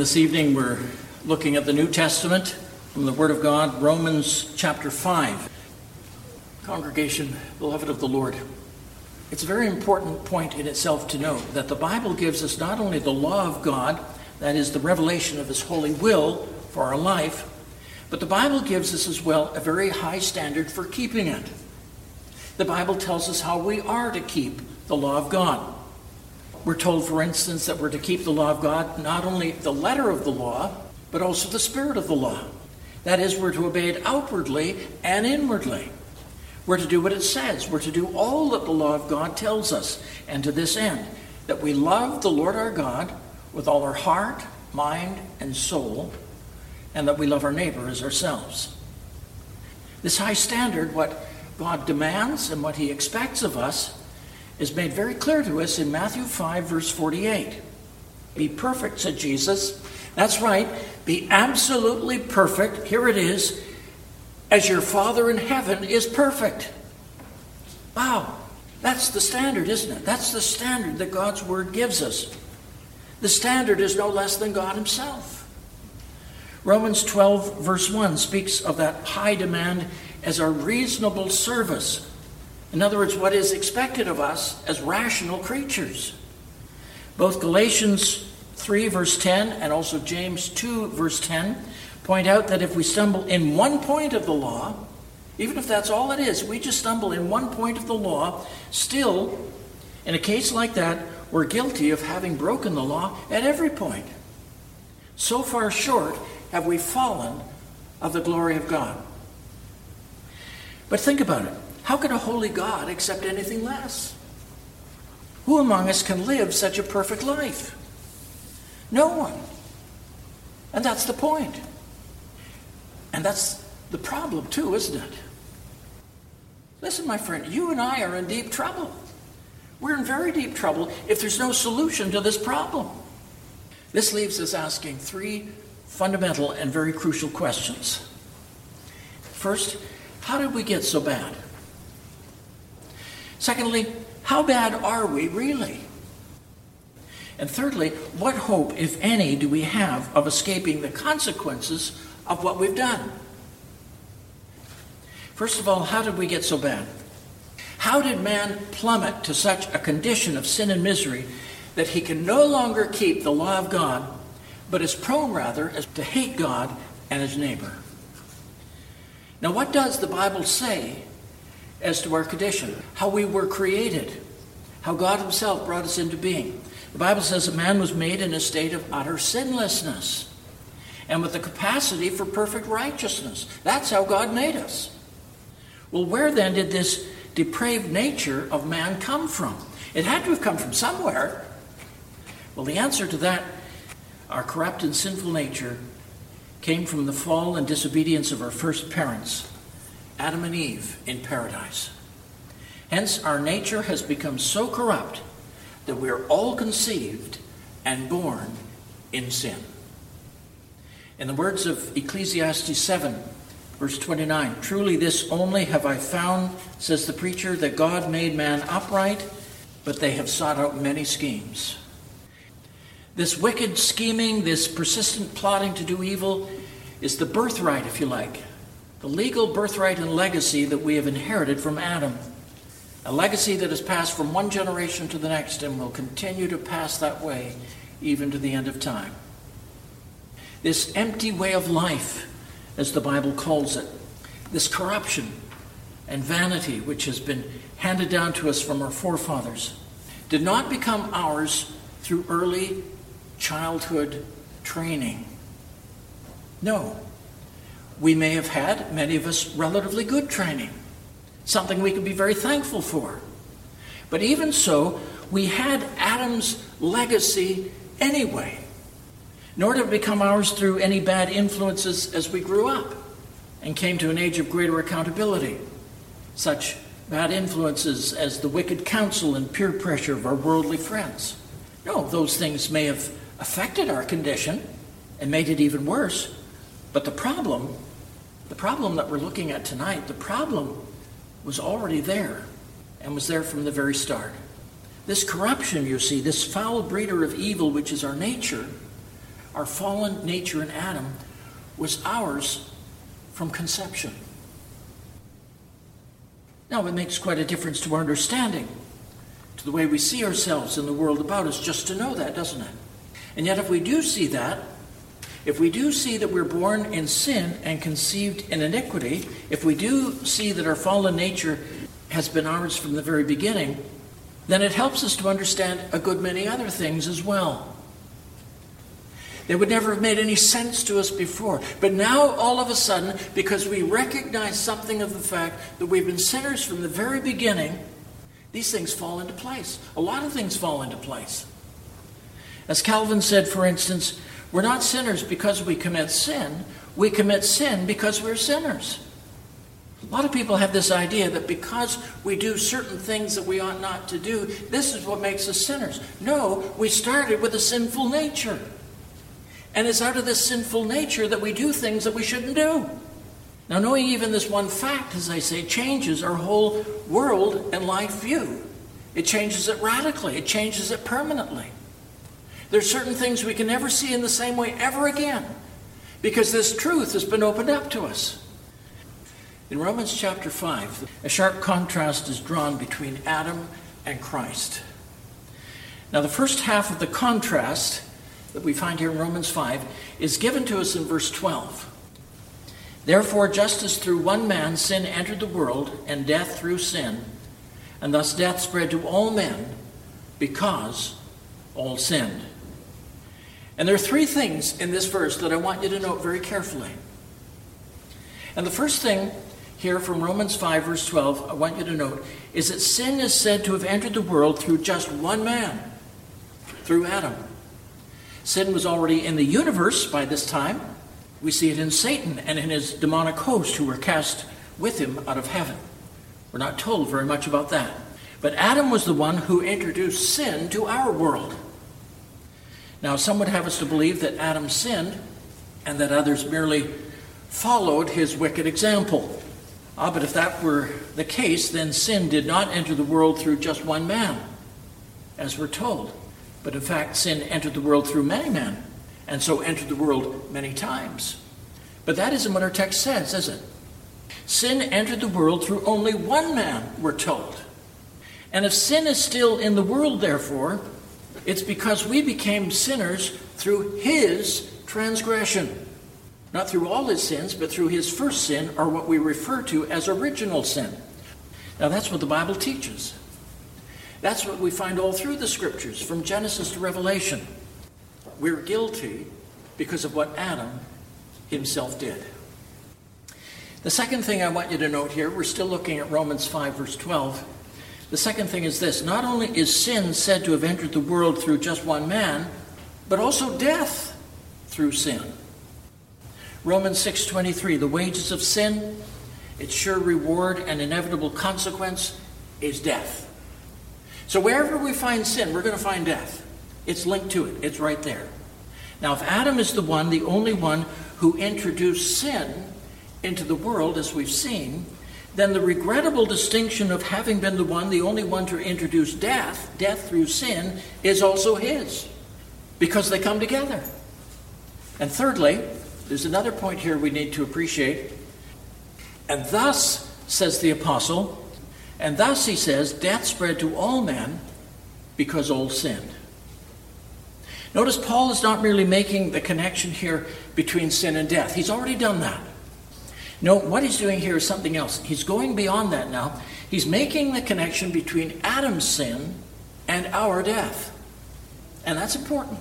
This evening we're looking at the New Testament from the Word of God, Romans chapter 5. Congregation, beloved of the Lord, it's a very important point in itself to note that the Bible gives us not only the law of God, that is the revelation of His holy will for our life, but the Bible gives us as well a very high standard for keeping it. The Bible tells us how we are to keep the law of God. We're told, for instance, that we're to keep the law of God, not only the letter of the law, but also the spirit of the law. That is, we're to obey it outwardly and inwardly. We're to do what it says. We're to do all that the law of God tells us. And to this end, that we love the Lord our God with all our heart, mind, and soul, and that we love our neighbor as ourselves. This high standard, what God demands and what He expects of us, is made very clear to us in Matthew 5, verse 48. Be perfect, said Jesus. That's right. Be absolutely perfect. Here it is. As your Father in heaven is perfect. Wow. That's the standard, isn't it? That's the standard that God's Word gives us. The standard is no less than God Himself. Romans 12, verse 1 speaks of that high demand as our reasonable service. In other words, what is expected of us as rational creatures. Both Galatians 3, verse 10, and also James 2, verse 10, point out that if we stumble in one point of the law, even if that's all it is, we just stumble in one point of the law, still, in a case like that, we're guilty of having broken the law at every point. So far short have we fallen of the glory of God. But think about it. How can a holy God accept anything less? Who among us can live such a perfect life? No one. And that's the point. And that's the problem too, isn't it? Listen, my friend, you and I are in deep trouble. We're in very deep trouble if there's no solution to this problem. This leaves us asking three fundamental and very crucial questions. First, how did we get so bad? Secondly, how bad are we really? And thirdly, what hope, if any, do we have of escaping the consequences of what we've done? First of all, how did we get so bad? How did man plummet to such a condition of sin and misery that he can no longer keep the law of God, but is prone rather to hate God and his neighbor? Now, what does the Bible say as to our condition? How we were created, how God Himself brought us into being. The Bible says that man was made in a state of utter sinlessness and with the capacity for perfect righteousness. That's how God made us. Well, where then did this depraved nature of man come from? It had to have come from somewhere. Well, the answer to that, our corrupt and sinful nature, came from the fall and disobedience of our first parents, Adam and Eve, in paradise. Hence, our nature has become so corrupt that we are all conceived and born in sin. In the words of Ecclesiastes 7, verse 29, truly this only have I found, says the preacher, that God made man upright, but they have sought out many schemes. This wicked scheming, this persistent plotting to do evil is the birthright, if you like, the legal birthright and legacy that we have inherited from Adam. A legacy that has passed from one generation to the next and will continue to pass that way even to the end of time. This empty way of life, as the Bible calls it, this corruption and vanity which has been handed down to us from our forefathers, did not become ours through early childhood training. No. We may have had, many of us, relatively good training, something we could be very thankful for. But even so, we had Adam's legacy anyway, nor did it become ours through any bad influences as we grew up and came to an age of greater accountability. Such bad influences as the wicked counsel and peer pressure of our worldly friends. No, those things may have affected our condition and made it even worse. But the problem that we're looking at tonight, the problem was already there and was there from the very start. This corruption, you see, this foul breeder of evil, which is our nature, our fallen nature in Adam was ours from conception. Now, it makes quite a difference to our understanding, to the way we see ourselves in the world about us, just to know that, doesn't it? And yet, if we do see that, if we do see that we're born in sin and conceived in iniquity, if we do see that our fallen nature has been ours from the very beginning, then it helps us to understand a good many other things as well. They would never have made any sense to us before. But now, all of a sudden, because we recognize something of the fact that we've been sinners from the very beginning, these things fall into place. A lot of things fall into place. As Calvin said, for instance, we're not sinners because we commit sin. We commit sin because we're sinners. A lot of people have this idea that because we do certain things that we ought not to do, this is what makes us sinners. No, we started with a sinful nature. And it's out of this sinful nature that we do things that we shouldn't do. Now, knowing even this one fact, as I say, changes our whole world and life view. It changes it radically. It changes it permanently. There's certain things we can never see in the same way ever again, because this truth has been opened up to us. In Romans chapter 5, a sharp contrast is drawn between Adam and Christ. Now, the first half of the contrast that we find here in Romans 5 is given to us in verse 12. Therefore, just as through one man sin entered the world, and death through sin, and thus death spread to all men, because all sinned. And there are three things in this verse that I want you to note very carefully. And the first thing here from Romans 5, verse 12, I want you to note, is that sin is said to have entered the world through just one man, through Adam. Sin was already in the universe by this time. We see it in Satan and in his demonic host who were cast with him out of heaven. We're not told very much about that. But Adam was the one who introduced sin to our world. Now, some would have us to believe that Adam sinned and that others merely followed his wicked example. But if that were the case, then sin did not enter the world through just one man, as we're told. But in fact, sin entered the world through many men, and so entered the world many times. But that isn't what our text says, is it? Sin entered the world through only one man, we're told. And if sin is still in the world, therefore, it's because we became sinners through his transgression. Not through all his sins, but through his first sin, or what we refer to as original sin. Now, that's what the Bible teaches. That's what we find all through the Scriptures, from Genesis to Revelation. We're guilty because of what Adam himself did. The second thing I want you to note here, we're still looking at Romans 5, verse 12. The second thing is this: not only is sin said to have entered the world through just one man, but also death through sin. Romans 6:23, the wages of sin, its sure reward and inevitable consequence is death. So wherever we find sin, we're going to find death. It's linked to it. It's right there. Now, if Adam is the only one who introduced sin into the world, as we've seen, then the regrettable distinction of having been the only one to introduce death through sin, is also his, because they come together. And thirdly, there's another point here we need to appreciate. And thus, says the apostle, and thus, he says, death spread to all men because all sinned. Notice Paul is not merely making the connection here between sin and death. He's already done that. No, what he's doing here is something else. He's going beyond that now. He's making the connection between Adam's sin and our death. And that's important.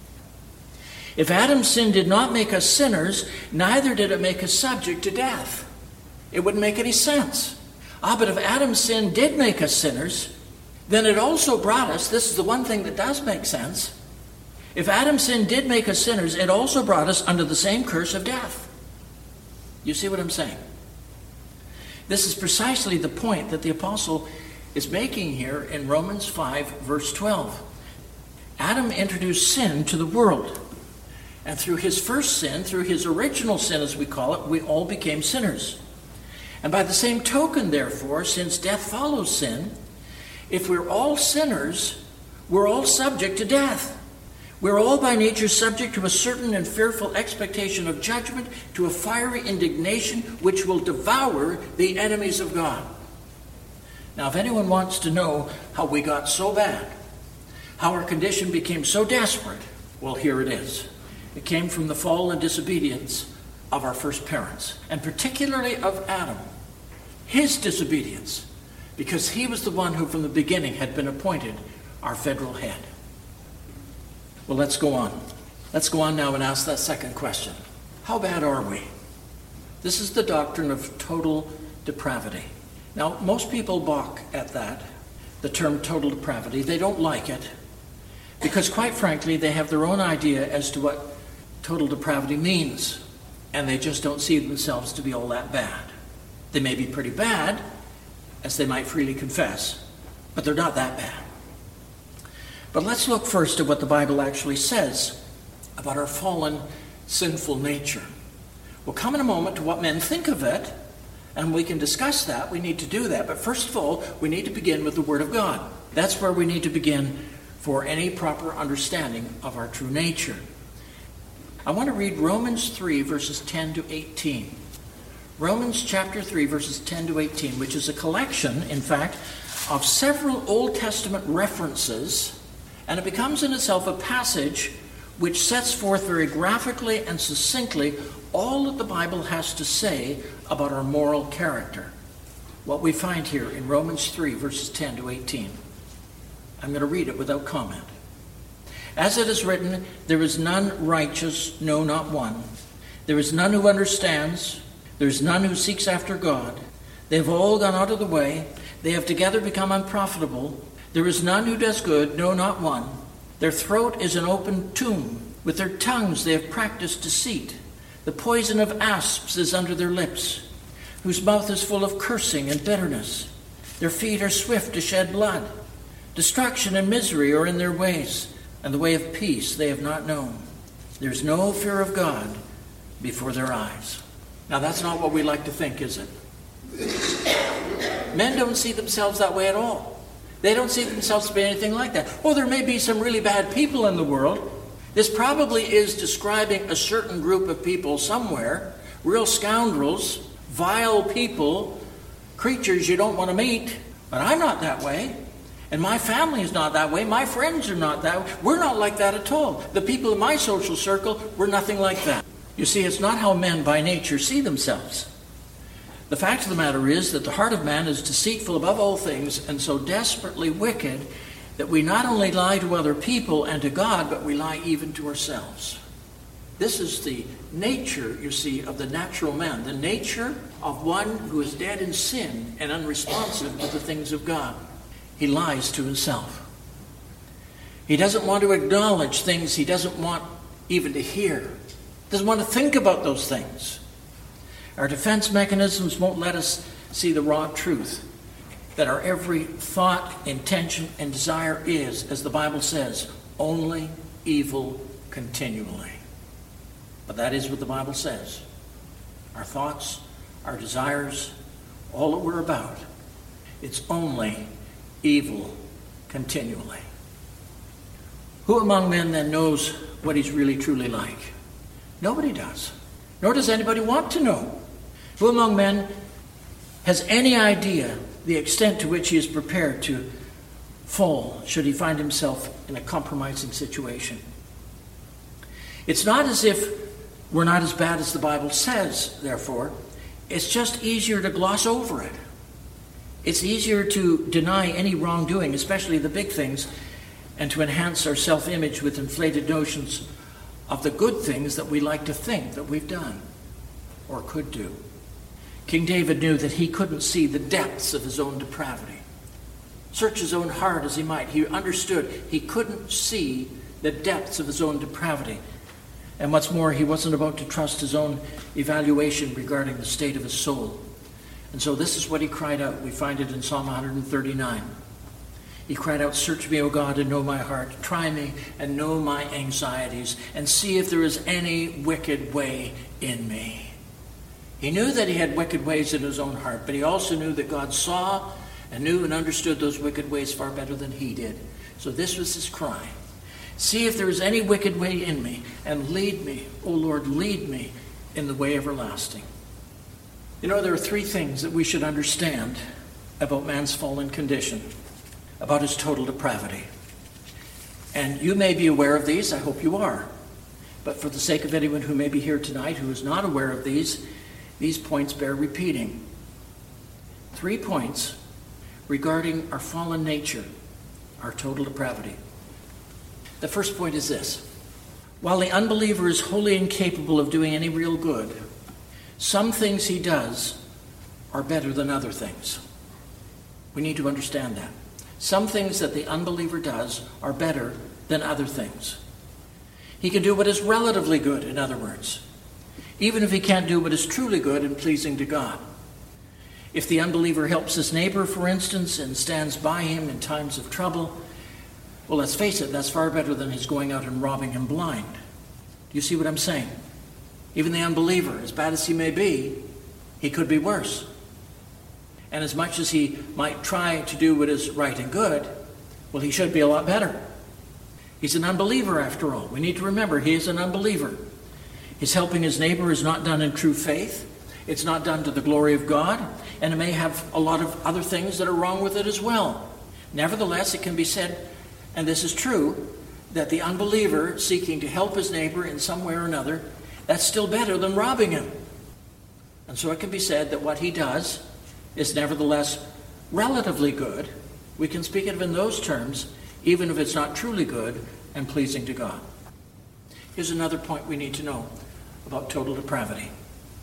If Adam's sin did not make us sinners, neither did it make us subject to death. It wouldn't make any sense. But if Adam's sin did make us sinners, then it also brought us, this is the one thing that does make sense, if Adam's sin did make us sinners, it also brought us under the same curse of death. You see what I'm saying? This is precisely the point that the apostle is making here in Romans 5, verse 12. Adam introduced sin to the world. And through his first sin, through his original sin as we call it, we all became sinners. And by the same token, therefore, since death follows sin, if we're all sinners, we're all subject to death. We're all by nature subject to a certain and fearful expectation of judgment, to a fiery indignation which will devour the enemies of God. Now, if anyone wants to know how we got so bad, how our condition became so desperate, well, here it is. It came from the fall and disobedience of our first parents, and particularly of Adam. His disobedience, because he was the one who from the beginning had been appointed our federal head. Well, let's go on. Let's go on now and ask that second question. How bad are we? This is the doctrine of total depravity. Now, most people balk at that, the term total depravity. They don't like it because, quite frankly, they have their own idea as to what total depravity means, and they just don't see themselves to be all that bad. They may be pretty bad, as they might freely confess, but they're not that bad. But let's look first at what the Bible actually says about our fallen, sinful nature. We'll come in a moment to what men think of it, and we can discuss that. We need to do that. But first of all, we need to begin with the Word of God. That's where we need to begin for any proper understanding of our true nature. I want to read Romans 3, verses 10 to 18. Romans chapter 3, verses 10 to 18, which is a collection, in fact, of several Old Testament references, and it becomes in itself a passage which sets forth very graphically and succinctly all that the Bible has to say about our moral character. What we find here in Romans 3, verses 10 to 18. I'm going to read it without comment. As it is written, there is none righteous, no, not one. There is none who understands. There is none who seeks after God. They have all gone out of the way. They have together become unprofitable. There is none who does good, no, not one. Their throat is an open tomb. With their tongues they have practiced deceit. The poison of asps is under their lips, whose mouth is full of cursing and bitterness. Their feet are swift to shed blood. Destruction and misery are in their ways, and the way of peace they have not known. There is no fear of God before their eyes. Now, that's not what we like to think, is it? Men don't see themselves that way at all. They don't see themselves to be anything like that. Oh, there may be some really bad people in the world. This probably is describing a certain group of people somewhere, real scoundrels, vile people, creatures you don't want to meet. But I'm not that way. And my family is not that way. My friends are not that way. We're not like that at all. The people in my social circle, we're nothing like that. You see, it's not how men by nature see themselves. The fact of the matter is that the heart of man is deceitful above all things and so desperately wicked that we not only lie to other people and to God, but we lie even to ourselves. This is the nature, you see, of the natural man, the nature of one who is dead in sin and unresponsive to the things of God. He lies to himself. He doesn't want to acknowledge things he doesn't want even to hear. Doesn't want to think about those things. Our defense mechanisms won't let us see the raw truth that our every thought, intention, and desire is, as the Bible says, only evil continually. But that is what the Bible says. Our thoughts, our desires, all that we're about, it's only evil continually. Who among men then knows what he's really truly like? Nobody does. Nor does anybody want to know. Who among men has any idea the extent to which he is prepared to fall should he find himself in a compromising situation? It's not as if we're not as bad as the Bible says, therefore. It's just easier to gloss over it. It's easier to deny any wrongdoing, especially the big things, and to enhance our self-image with inflated notions of the good things that we like to think that we've done or could do. King David knew that he couldn't see the depths of his own depravity. Search his own heart as he might, he understood he couldn't see the depths of his own depravity. And what's more, he wasn't about to trust his own evaluation regarding the state of his soul. And so this is what he cried out. We find it in Psalm 139. He cried out, "Search me, O God, and know my heart. Try me and know my anxieties, and see if there is any wicked way in me." He knew that he had wicked ways in his own heart, but he also knew that God saw and knew and understood those wicked ways far better than he did. So this was his cry. See if there is any wicked way in me, and lead me, O Lord, lead me in the way everlasting. You know, there are three things that we should understand about man's fallen condition, about his total depravity. And you may be aware of these, I hope you are. But for the sake of anyone who may be here tonight who is not aware of these points bear repeating. 3 points regarding our fallen nature, our total depravity. The first point is this. While the unbeliever is wholly incapable of doing any real good, some things he does are better than other things. We need to understand that. Some things that the unbeliever does are better than other things. He can do what is relatively good, in other words, even if he can't do what is truly good and pleasing to God. If the unbeliever helps his neighbor, for instance, and stands by him in times of trouble, well, let's face it, that's far better than his going out and robbing him blind. Do you see what I'm saying? Even the unbeliever, as bad as he may be, he could be worse. And as much as he might try to do what is right and good, well, he should be a lot better. He's an unbeliever after all. We need to remember he is an unbeliever. His helping his neighbor is not done in true faith. It's not done to the glory of God, and it may have a lot of other things that are wrong with it as well. Nevertheless, it can be said, and this is true, that the unbeliever seeking to help his neighbor in some way or another, that's still better than robbing him. And so it can be said that what he does is nevertheless relatively good. We can speak of it in those terms, even if it's not truly good and pleasing to God. Here's another point we need to know about total depravity.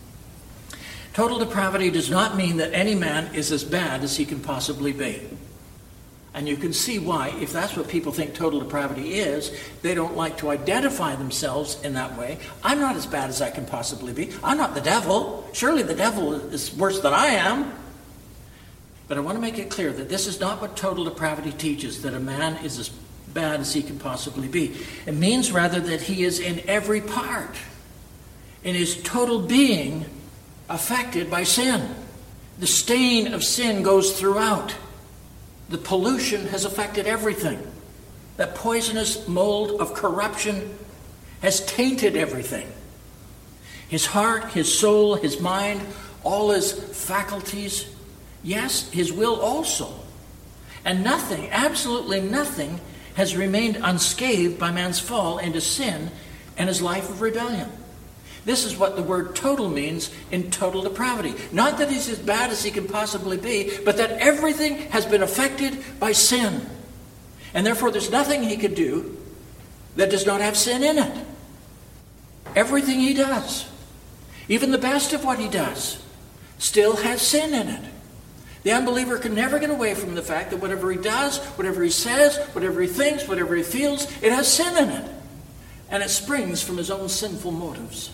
Total depravity does not mean that any man is as bad as he can possibly be. And you can see why, if that's what people think total depravity is, they don't like to identify themselves in that way. I'm not as bad as I can possibly be. I'm not the devil. Surely the devil is worse than I am. But I want to make it clear that this is not what total depravity teaches, that a man is as bad as he can possibly be. It means rather that he is in every part, in his total being, affected by sin. The stain of sin goes throughout. The pollution has affected everything. That poisonous mold of corruption has tainted everything. His heart, his soul, his mind, all his faculties, yes, his will also. And nothing, absolutely nothing, has remained unscathed by man's fall into sin and his life of rebellion. This is what the word total means in total depravity. Not that he's as bad as he can possibly be, but that everything has been affected by sin. And therefore there's nothing he could do that does not have sin in it. Everything he does, even the best of what he does, still has sin in it. The unbeliever can never get away from the fact that whatever he does, whatever he says, whatever he thinks, whatever he feels, it has sin in it. And it springs from his own sinful motives.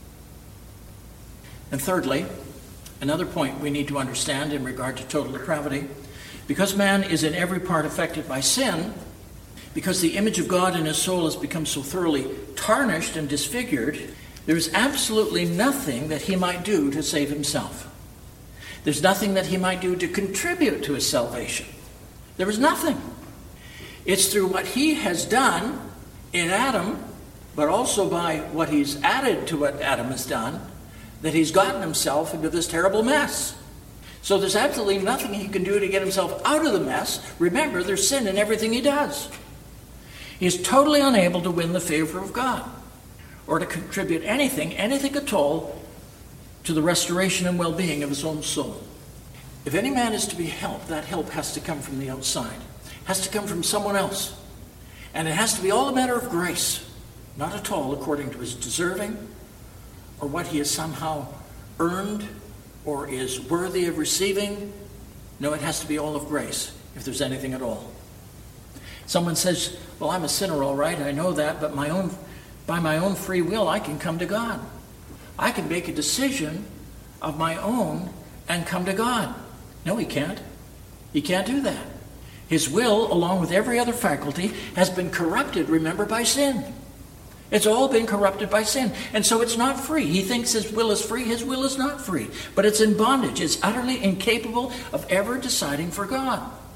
And thirdly, another point we need to understand in regard to total depravity, because man is in every part affected by sin, because the image of God in his soul has become so thoroughly tarnished and disfigured, there is absolutely nothing that he might do to save himself. There's nothing that he might do to contribute to his salvation. There is nothing. It's through what he has done in Adam, but also by what he's added to what Adam has done, that he's gotten himself into this terrible mess. So there's absolutely nothing he can do to get himself out of the mess. Remember, there's sin in everything he does. He's totally unable to win the favor of God or to contribute anything at all, to the restoration and well-being of his own soul. If any man is to be helped, that help has to come from the outside. It has to come from someone else. And it has to be all a matter of grace, not at all according to his deserving or what he has somehow earned or is worthy of receiving. No, it has to be all of grace, if there's anything at all. Someone says, well, I'm a sinner, all right, I know that, but by my own free will, I can come to God. I can make a decision of my own and come to God. No, he can't. He can't do that. His will, along with every other faculty, has been corrupted, remember, by sin. It's all been corrupted by sin. And so it's not free. He thinks his will is free. His will is not free. But it's in bondage. It's utterly incapable of ever deciding for God.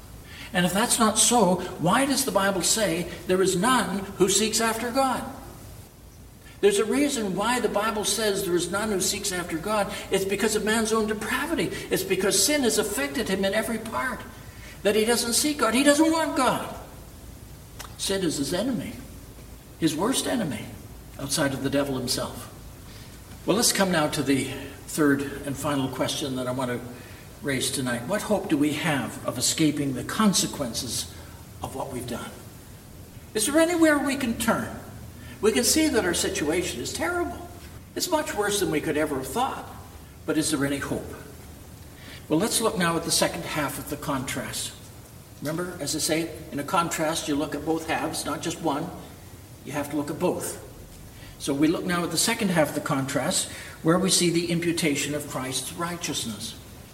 And if that's not so, why does the Bible say there is none who seeks after God? There's a reason why the Bible says there is none who seeks after God. It's because of man's own depravity. It's because sin has affected him in every part, that he doesn't seek God. He doesn't want God. Sin is his enemy, his worst enemy, outside of the devil himself. Well, let's come now to the third and final question that I want to raise tonight. What hope do we have of escaping the consequences of what we've done? Is there anywhere we can turn? We can see that our situation is terrible. It's much worse than we could ever have thought. But is there any hope? Well, let's look now at the second half of the contrast. Remember, as I say, in a contrast, you look at both halves, not just one. You have to look at both. So we look now at the second half of the contrast, where we see the imputation of Christ's righteousness.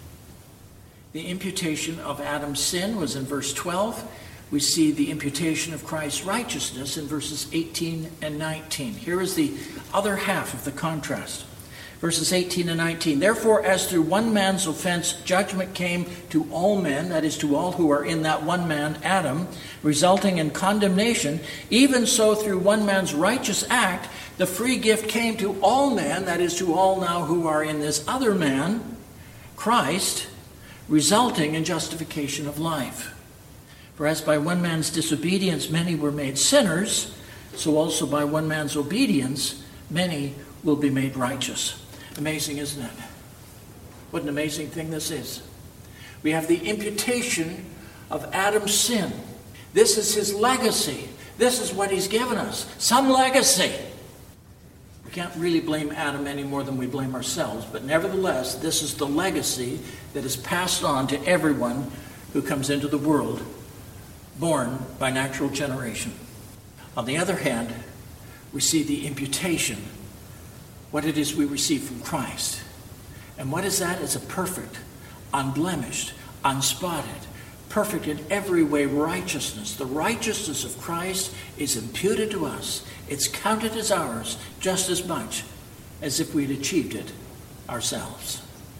The imputation of Adam's sin was in verse 12. We see the imputation of Christ's righteousness in verses 18 and 19. Here is the other half of the contrast. Verses 18 and 19. Therefore, as through one man's offense judgment came to all men, that is, to all who are in that one man, Adam, resulting in condemnation, even so through one man's righteous act, the free gift came to all men, that is, to all now who are in this other man, Christ, resulting in justification of life. For as by one man's disobedience many were made sinners, so also by one man's obedience many will be made righteous. Amazing, isn't it? What an amazing thing this is. We have the imputation of Adam's sin. This is his legacy. This is what he's given us. Some legacy. We can't really blame Adam any more than we blame ourselves, but nevertheless, this is the legacy that is passed on to everyone who comes into the world, born by natural generation. On the other hand, we see the imputation, what it is we receive from Christ. And what is that? It's a perfect, unblemished, unspotted, perfect in every way righteousness. The righteousness of Christ is imputed to us. It's counted as ours just as much as if we'd achieved it ourselves.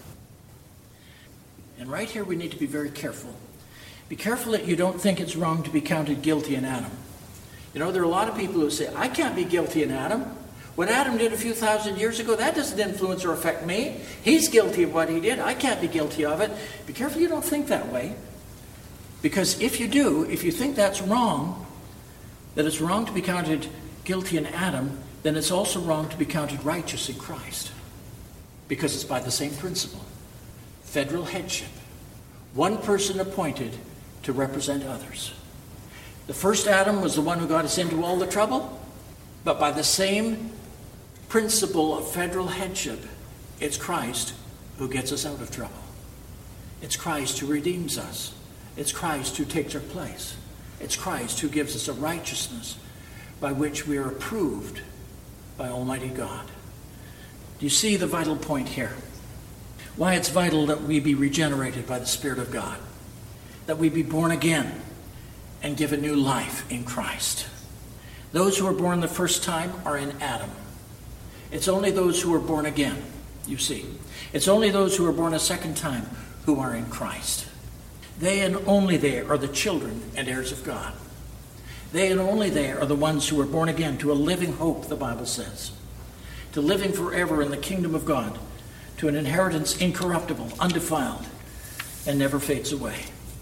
And right here we need to be very careful. Be careful that you don't think it's wrong to be counted guilty in Adam. You know, there are a lot of people who say, I can't be guilty in Adam. What Adam did a few thousand years ago, that doesn't influence or affect me. He's guilty of what he did. I can't be guilty of it. Be careful you don't think that way. Because if you do, if you think that's wrong, that it's wrong to be counted guilty in Adam, then it's also wrong to be counted righteous in Christ. Because it's by the same principle. Federal headship. One person appointed to represent others. The first Adam was the one who got us into all the trouble, but by the same principle of federal headship, it's Christ who gets us out of trouble. It's Christ who redeems us. It's Christ who takes our place. It's Christ who gives us a righteousness by which we are approved by Almighty God. Do you see the vital point here? Why it's vital that we be regenerated by the Spirit of God, that we be born again and given new life in Christ. Those who are born the first time are in Adam. It's only those who are born again, you see. It's only those who are born a second time who are in Christ. They and only they are the children and heirs of God. They and only they are the ones who are born again to a living hope, the Bible says, to living forever in the kingdom of God, to an inheritance incorruptible, undefiled, and never fades away.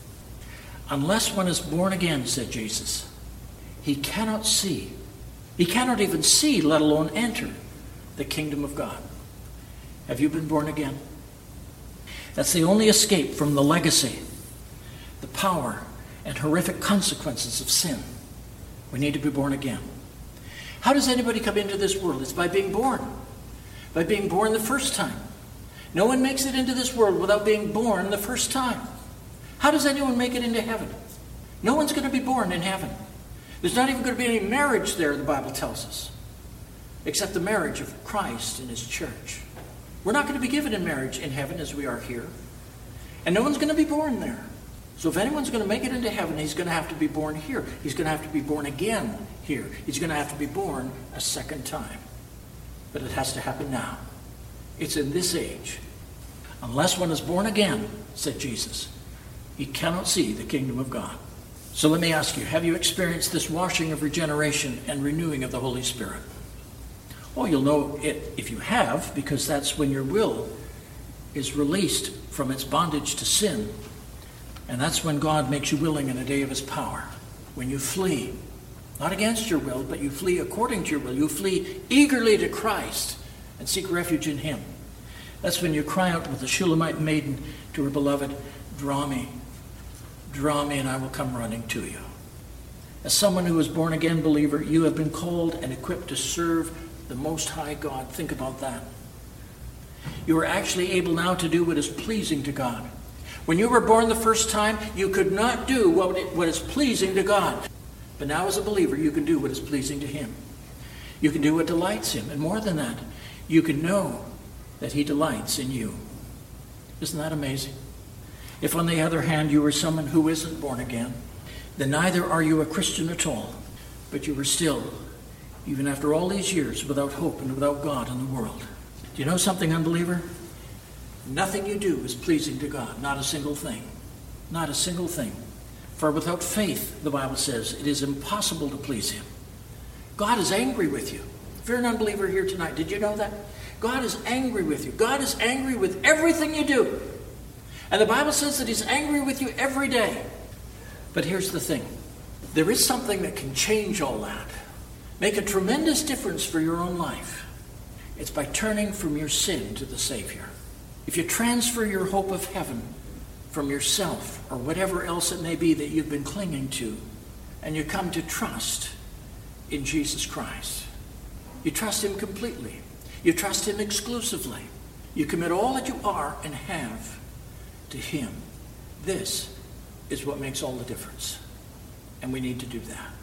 Unless one is born again, said Jesus, he cannot see. He cannot even see, let alone enter the kingdom of God. Have you been born again? That's the only escape from the legacy, the power, and horrific consequences of sin. We need to be born again. How does anybody come into this world? It's by being born. By being born the first time. No one makes it into this world without being born the first time. How does anyone make it into heaven? No one's going to be born in heaven. There's not even going to be any marriage there, the Bible tells us, except the marriage of Christ and his church. We're not going to be given in marriage in heaven as we are here. And no one's going to be born there. So if anyone's going to make it into heaven, he's going to have to be born here. He's going to have to be born again here. He's going to have to be born a second time. But it has to happen now. It's in this age. Unless one is born again, said Jesus, he cannot see the kingdom of God. So let me ask you, have you experienced this washing of regeneration and renewing of the Holy Spirit? Oh, you'll know it if you have, because that's when your will is released from its bondage to sin. And that's when God makes you willing in a day of his power. When you flee, not against your will, but you flee according to your will. You flee eagerly to Christ and seek refuge in him. That's when you cry out with the Shulamite maiden to her beloved, draw me, and I will come running to you. As someone who is born again believer, you have been called and equipped to serve the Most High God. Think about that. You are actually able now to do what is pleasing to God. When you were born the first time, you could not do what is pleasing to God. But now as a believer, you can do what is pleasing to him. You can do what delights him. And more than that, you can know that he delights in you. Isn't that amazing? If, on the other hand, you are someone who isn't born again, then neither are you a Christian at all, but you are still, even after all these years, without hope and without God in the world. Do you know something, unbeliever? Nothing you do is pleasing to God. Not a single thing. Not a single thing. For without faith, the Bible says, it is impossible to please him. God is angry with you. If you're an unbeliever here tonight, did you know that? God is angry with you. God is angry with everything you do. And the Bible says that he's angry with you every day. But here's the thing. There is something that can change all that. Make a tremendous difference for your own life. It's by turning from your sin to the Savior. If you transfer your hope of heaven from yourself or whatever else it may be that you've been clinging to, and you come to trust in Jesus Christ. You trust him completely. You trust him exclusively. You commit all that you are and have to him. This is what makes all the difference. And we need to do that.